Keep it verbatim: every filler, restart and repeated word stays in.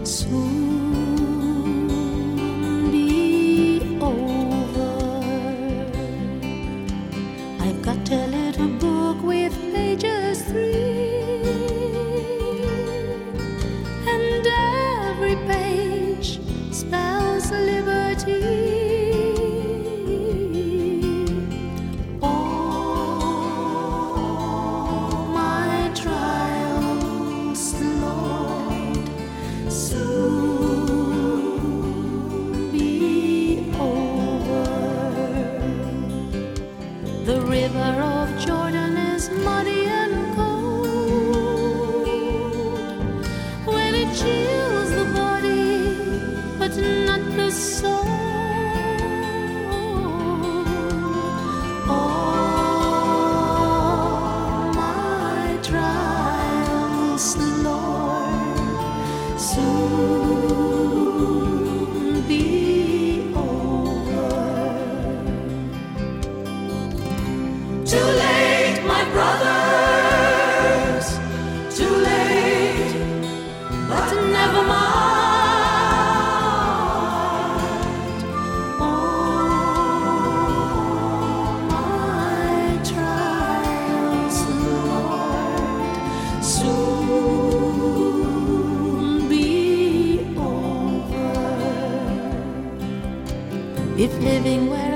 soon be over. I've got a little book with pages three, and every page spells liberty. The river of Jordan is muddy and cold when it chills the body, but not the soul. All my trials, Lord, soon be too late, my brothers, too late, but never mind. All my trials, Lord, soon be over. If living where